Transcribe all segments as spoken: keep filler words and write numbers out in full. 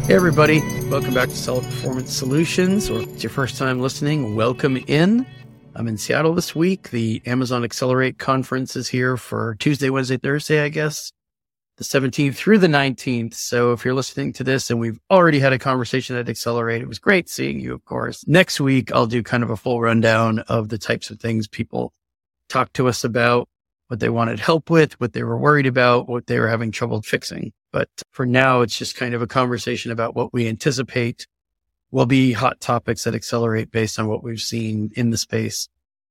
Hey everybody, welcome back to Seller Performance Solutions, or if it's your first time listening, welcome in. I'm in Seattle this week. The Amazon Accelerate conference is here for Tuesday, Wednesday, Thursday, I guess, the seventeenth through the nineteenth. So if you're listening to this and we've already had a conversation at Accelerate, it was great seeing you, of course. Next week, I'll do kind of a full rundown of the types of things people talk to us about, what they wanted help with, what they were worried about, what they were having trouble fixing. But for now, it's just kind of a conversation about what we anticipate will be hot topics that Accelerate based on what we've seen in the space.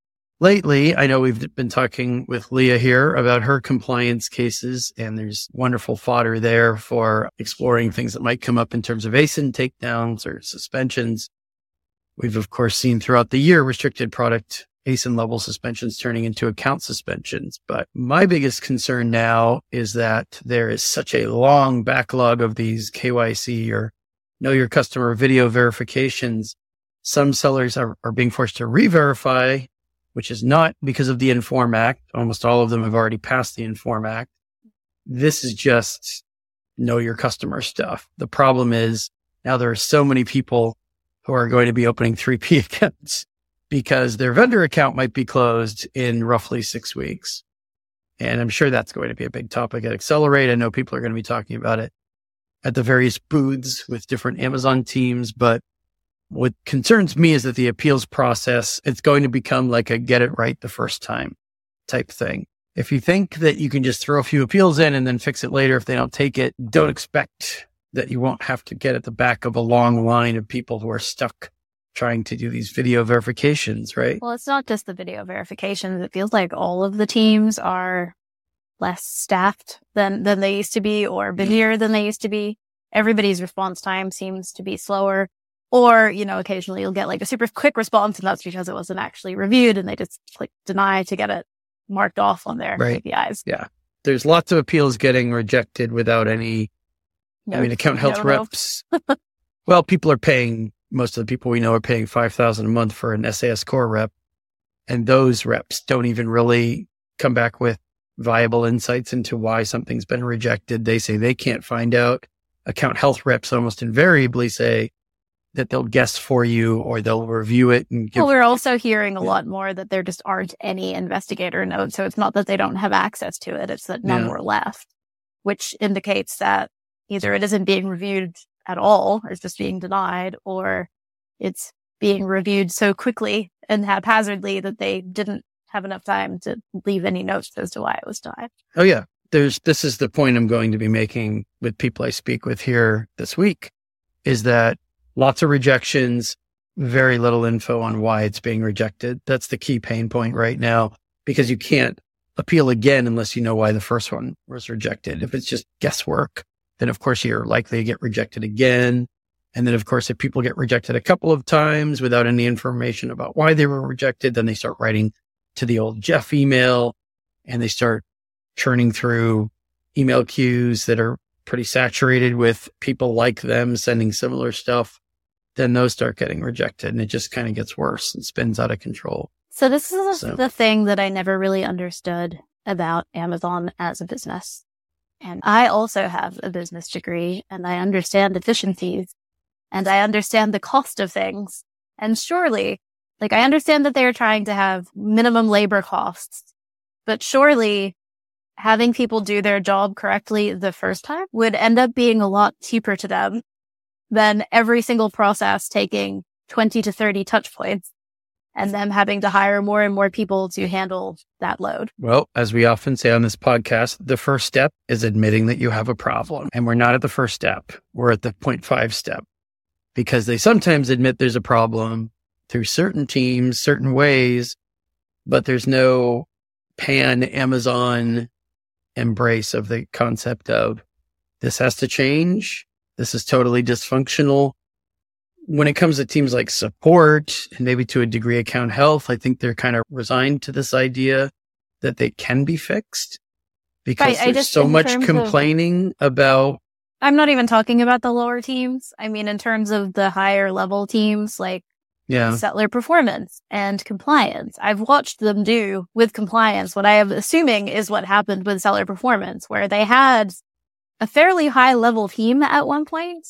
Lately, I know we've been talking with Leah here about her compliance cases, and there's wonderful fodder there for exploring things that might come up in terms of A S I N takedowns or suspensions. We've, of course, seen throughout the year restricted product A S I N level suspensions turning into account suspensions. But my biggest concern now is that there is such a long backlog of these K Y C or know your customer video verifications. Some sellers are, are being forced to re-verify, which is not because of the Inform Act. Almost all of them have already passed the Inform Act. This is just know your customer stuff. The problem is now there are so many people who are going to be opening three P accounts because their vendor account might be closed in roughly six weeks. And I'm sure that's going to be a big topic at Accelerate. I know people are going to be talking about it at the various booths with different Amazon teams. But what concerns me is that the appeals process, it's going to become like a get it right the first time type thing. If you think that you can just throw a few appeals in and then fix it later if they don't take it, don't expect that you won't have to get at the back of a long line of people who are stuck trying to do these video verifications, right? Well, it's not just the video verifications. It feels like all of the teams are less staffed than, than they used to be, or busier than they used to be. Everybody's response time seems to be slower. Or, you know, occasionally you'll get like a super quick response, and that's because it wasn't actually reviewed and they just click deny to get it marked off on their right. A P Is. Yeah. There's lots of appeals getting rejected without any, no, I mean, account health no, reps. No. Well, people are paying, most of the people we know are paying five thousand dollars a month for an S A S core rep. And those reps don't even really come back with viable insights into why something's been rejected. They say they can't find out. Account health reps almost invariably say that they'll guess for you or they'll review it. And give. Well, we're also hearing a lot more that there just aren't any investigator notes. So it's not that they don't have access to it. It's that none yeah. were left, which indicates that either it isn't being reviewed at all, or it's just being denied, or it's being reviewed so quickly and haphazardly that they didn't have enough time to leave any notes as to why it was denied. Oh yeah. There's, this is the point I'm going to be making with people I speak with here this week, is that lots of rejections, very little info on why it's being rejected. That's the key pain point right now, because you can't appeal again unless you know why the first one was rejected. If it's just guesswork, then of course you're likely to get rejected again. And then of course, if people get rejected a couple of times without any information about why they were rejected, then they start writing to the old Jeff email and they start churning through email queues that are pretty saturated with people like them sending similar stuff. Then those start getting rejected and it just kind of gets worse and spins out of control. So this is so. the thing that I never really understood about Amazon as a business. And I also have a business degree and I understand efficiencies and I understand the cost of things. And surely, like I understand that they are trying to have minimum labor costs, but surely having people do their job correctly the first time would end up being a lot cheaper to them than every single process taking twenty to thirty touch points and them having to hire more and more people to handle that load. Well, as we often say on this podcast, the first step is admitting that you have a problem. And we're not at the first step. We're at the point five step, because they sometimes admit there's a problem through certain teams, certain ways, but there's no pan Amazon embrace of the concept of this has to change. This is totally dysfunctional. When it comes to teams like support and maybe to a degree account health, I think they're kind of resigned to this idea that they can be fixed because right, there's so much complaining of, about. I'm not even talking about the lower teams. I mean, in terms of the higher level teams, like yeah. settler performance and compliance. I've watched them do with compliance what I am assuming is what happened with settler performance, where they had a fairly high level team at one point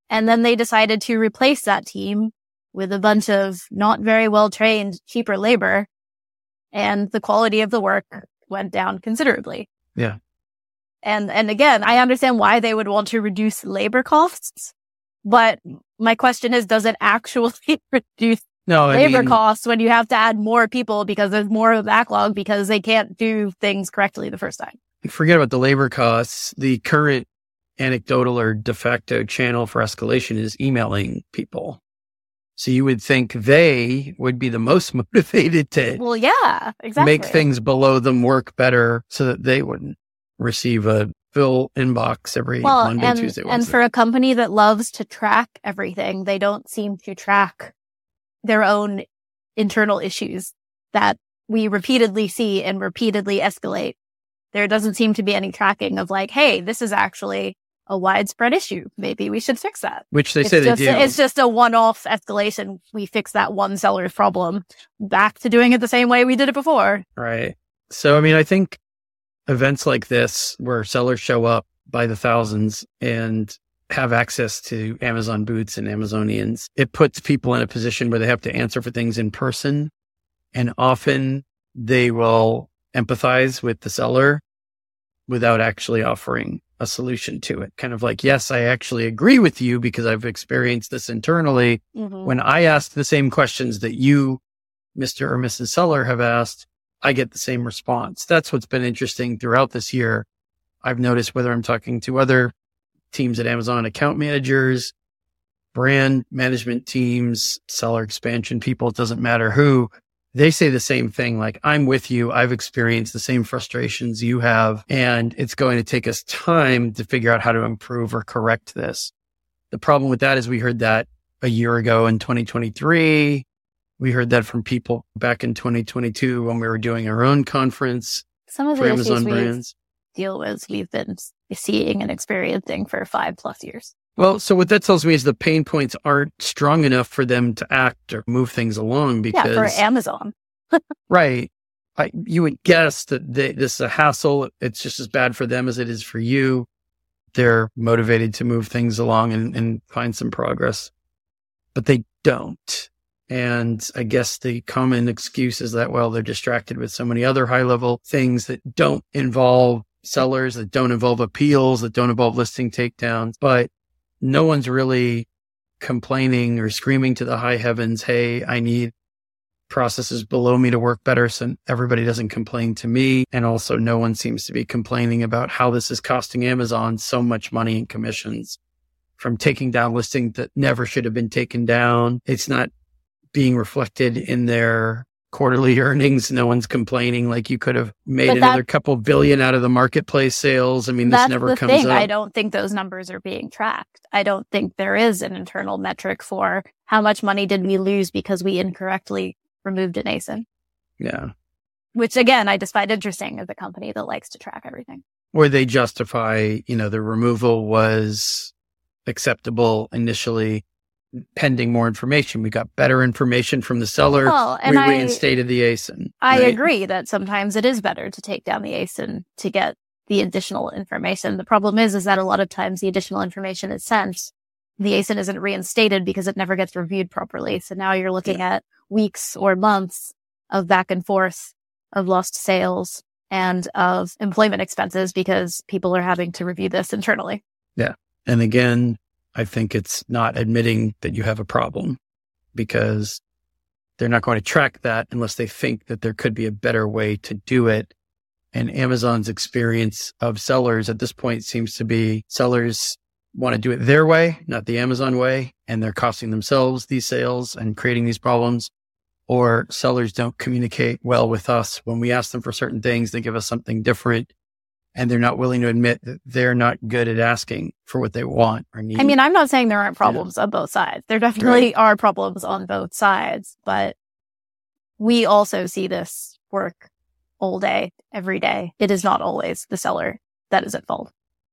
And then they decided to replace that team with a bunch of not very well trained, cheaper labor. And the quality of the work went down considerably. Yeah. And, and again, I understand why they would want to reduce labor costs. But my question is, does it actually reduce no, I labor mean, costs when you have to add more people because there's more of a backlog because they can't do things correctly the first time? Forget about the labor costs. The current anecdotal or de facto channel for escalation is emailing people. So you would think they would be the most motivated to well, yeah, exactly. make things below them work better so that they wouldn't receive a full inbox every well, Monday, and, Tuesday, Wednesday. And for a company that loves to track everything, they don't seem to track their own internal issues that we repeatedly see and repeatedly escalate. There doesn't seem to be any tracking of like, hey, this is actually a widespread issue. Maybe we should fix that. Which they it's say just, they do. It's just a one-off escalation. We fix that one seller's problem. Back to doing it the same way we did it before. Right. So, I mean, I think events like this where sellers show up by the thousands and have access to Amazon boots and Amazonians, it puts people in a position where they have to answer for things in person. And often they will empathize with the seller without actually offering a solution to it. Kind of like, yes, I actually agree with you because I've experienced this internally. Mm-hmm. When I ask the same questions that you, Mister or Missus Seller, have asked, I get the same response. That's what's been interesting throughout this year. I've noticed whether I'm talking to other teams at Amazon, account managers, brand management teams, seller expansion people, it doesn't matter who, they say the same thing. Like, I'm with you. I've experienced the same frustrations you have, and it's going to take us time to figure out how to improve or correct this. The problem with that is we heard that a year ago in twenty twenty-three. We heard that from people back in twenty twenty-two when we were doing our own conference Some of for the Amazon issues we brands. deal with, we've been seeing and experiencing for five plus years. Well, so what that tells me is the pain points aren't strong enough for them to act or move things along because... Yeah, for Amazon. Right. I, you would guess that they, this is a hassle. It's just as bad for them as it is for you. They're motivated to move things along and, and find some progress, but they don't. And I guess the common excuse is that, well, they're distracted with so many other high level things that don't involve sellers, that don't involve appeals, that don't involve listing takedowns, but no one's really complaining or screaming to the high heavens, hey, I need processes below me to work better so everybody doesn't complain to me. And also no one seems to be complaining about how this is costing Amazon so much money in commissions from taking down listings that never should have been taken down. It's not being reflected in their quarterly earnings. No one's complaining like you could have made But another that, couple billion out of the marketplace sales. I mean, this that's never the comes thing. up. I don't think those numbers are being tracked. I don't think there is an internal metric for how much money did we lose because we incorrectly removed an A S I N. Yeah. Which again, I just find interesting as a company that likes to track everything. Or they justify, you know, the removal was acceptable initially, pending more information. We got better information from the seller. Well, and we I, reinstated the A S I N. I right? agree that sometimes it is better to take down the A S I N to get the additional information. The problem is, is that a lot of times the additional information is sent. The A S I N isn't reinstated because it never gets reviewed properly. So now you're looking yeah. at weeks or months of back and forth of lost sales and of employment expenses because people are having to review this internally. Yeah. And again, I think it's not admitting that you have a problem because they're not going to track that unless they think that there could be a better way to do it. And Amazon's experience of sellers at this point seems to be sellers want to do it their way, not the Amazon way, and they're costing themselves these sales and creating these problems. Or sellers don't communicate well with us. When we ask them for certain things, they give us something different, and they're not willing to admit that they're not good at asking for what they want or need. I mean, I'm not saying there aren't problems yeah. on both sides. There definitely right. are problems on both sides, but we also see this work all day, every day. It is not always the seller that is at fault.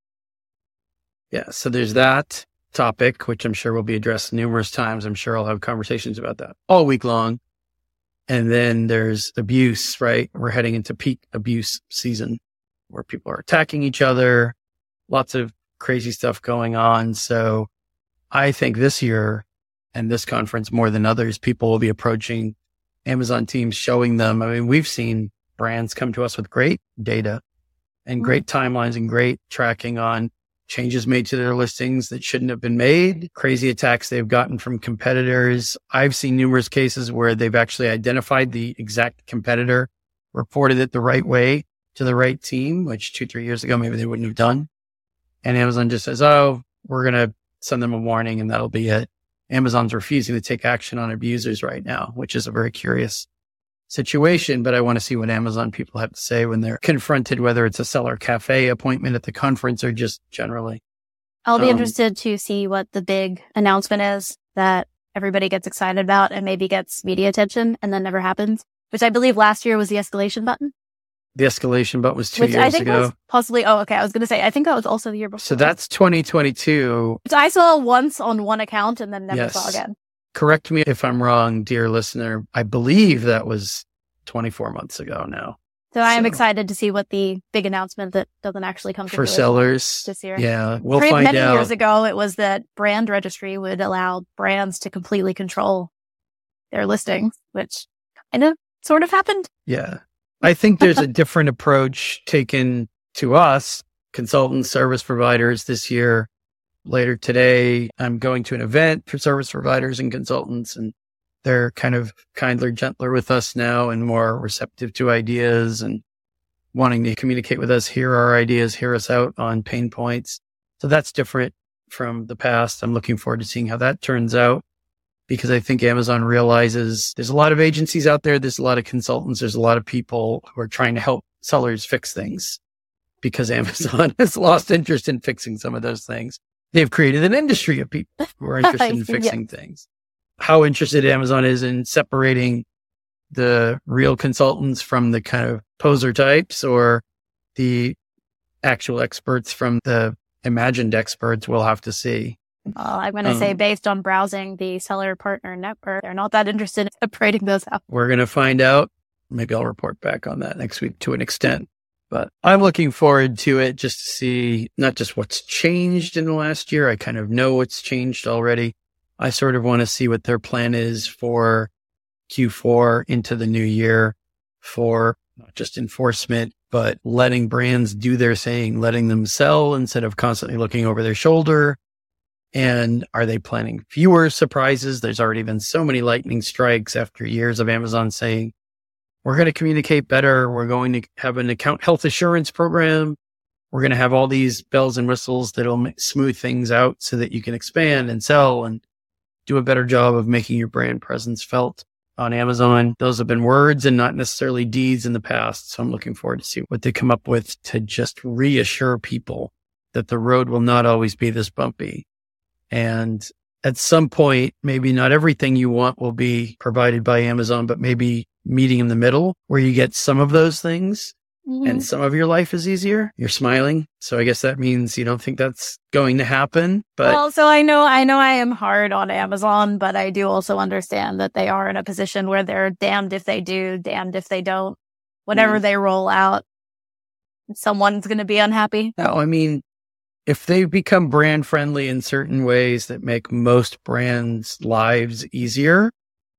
Yeah. So there's that topic, which I'm sure will be addressed numerous times. I'm sure I'll have conversations about that all week long. And then there's abuse, right? We're heading into peak abuse season where people are attacking each other, lots of crazy stuff going on. So I think this year and this conference more than others, people will be approaching Amazon teams, showing them. I mean, we've seen brands come to us with great data and great timelines and great tracking on changes made to their listings that shouldn't have been made, crazy attacks they've gotten from competitors. I've seen numerous cases where they've actually identified the exact competitor, reported it the right way to the right team, which two, three years ago, maybe they wouldn't have done. And Amazon just says, oh, we're going to send them a warning and that'll be it. Amazon's refusing to take action on abusers right now, which is a very curious situation. But I want to see what Amazon people have to say when they're confronted, whether it's a seller cafe appointment at the conference or just generally. I'll be Um, interested to see what the big announcement is that everybody gets excited about and maybe gets media attention and then never happens, which I believe last year was the escalation button, The escalation button was two which years I think ago. was possibly, oh, okay. I was going to say, I think that was also the year before. So that's twenty twenty-two. Which I saw once on one account and then never Yes. saw again. Correct me if I'm wrong, dear listener. I believe that was twenty-four months ago now. So I am So- excited to see what the big announcement that doesn't actually come to For fruition sellers. this year. Yeah, we'll Pretty- find many out. years ago, it was that brand registry would allow brands to completely control their listings, which kind of sort of happened. Yeah. I think there's a different approach taken to us, consultants, service providers this year. Later today, I'm going to an event for service providers and consultants, and they're kind of kinder, gentler with us now and more receptive to ideas and wanting to communicate with us, hear our ideas, hear us out on pain points. So that's different from the past. I'm looking forward to seeing how that turns out, because I think Amazon realizes there's a lot of agencies out there. There's a lot of consultants. There's a lot of people who are trying to help sellers fix things, because Amazon has lost interest in fixing some of those things. They've created an industry of people who are interested in Yeah. fixing things. How interested Amazon is in separating the real consultants from the kind of poser types, or the actual experts from the imagined experts, we'll have to see. Well, I'm going to Um, say, based on browsing the seller partner network, they're not that interested in separating those out. We're going to find out. Maybe I'll report back on that next week to an extent. But I'm looking forward to it, just to see not just what's changed in the last year. I kind of know what's changed already. I sort of want to see what their plan is for Q four into the new year, for not just enforcement, but letting brands do their thing, letting them sell instead of constantly looking over their shoulder. And are they planning fewer surprises? There's already been so many lightning strikes after years of Amazon saying, we're going to communicate better. We're going to have an account health assurance program. We're going to have all these bells and whistles that'll ma- smooth things out so that you can expand and sell and do a better job of making your brand presence felt on Amazon. Those have been words and not necessarily deeds in the past. So I'm looking forward to see what they come up with to just reassure people that the road will not always be this bumpy. And at some point, maybe not everything you want will be provided by Amazon, but maybe meeting in the middle where you get some of those things and some of your life is easier. You're smiling. So I guess that means you don't think that's going to happen. But Well, so I know, I know I am hard on Amazon, but I do also understand that they are in a position where they're damned if they do, damned if they don't. Whatever Mm. they roll out, someone's going to be unhappy. no, I mean, if they become brand friendly in certain ways that make most brands' lives easier,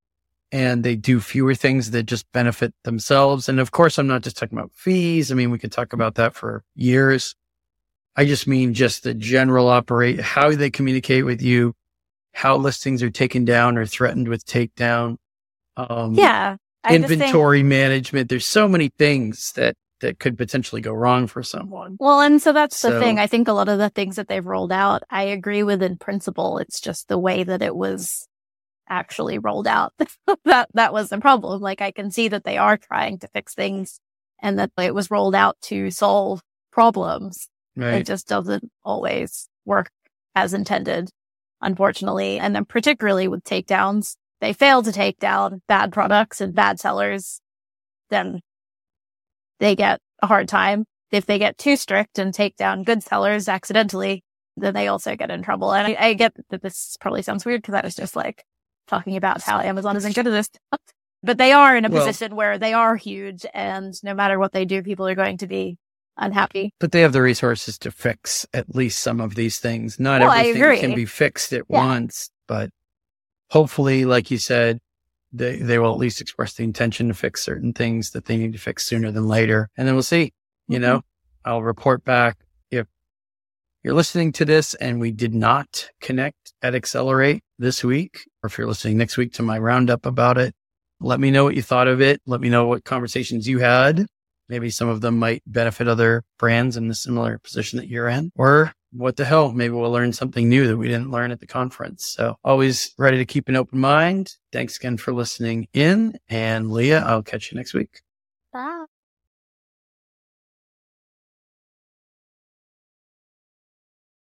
and they do fewer things that just benefit themselves. And of course, I'm not just talking about fees. I mean, we could talk about that for years. I just mean just the general operate, how they communicate with you, how listings are taken down or threatened with takedown. Um, Yeah. I just think- inventory management. There's so many things that, that could potentially go wrong for someone. Well, and so that's the So- thing. I think a lot of the things that they've rolled out, I agree with in principle. It's just the way that it was actually rolled out. that that was the problem. Like, I can see that they are trying to fix things and that it was rolled out to solve problems. Right. It just doesn't always work as intended, unfortunately. And then particularly with takedowns, they fail to take down bad products and bad sellers, then they get a hard time. If they get too strict and take down good sellers accidentally, then they also get in trouble. And I, I get that this probably sounds weird because that is just like talking about how Amazon isn't good at this. But they are in a Well- position where they are huge, and no matter what they do, people are going to be unhappy. But they have the resources to fix at least some of these things. Not Well, I everything agree. can be fixed at Yeah. once, but hopefully, like you said, they, they will at least express the intention to fix certain things that they need to fix sooner than later. And then we'll see, you Mhm. know, I'll report back if you're listening to this and we did not connect at Accelerate this week, or if you're listening next week to my roundup about it. Let me know what you thought of it. Let me know what conversations you had. Maybe some of them might benefit other brands in the similar position that you're in. Or what the hell? Maybe we'll learn something new that we didn't learn at the conference. So always ready to keep an open mind. Thanks again for listening in. And Leah, I'll catch you next week. Bye.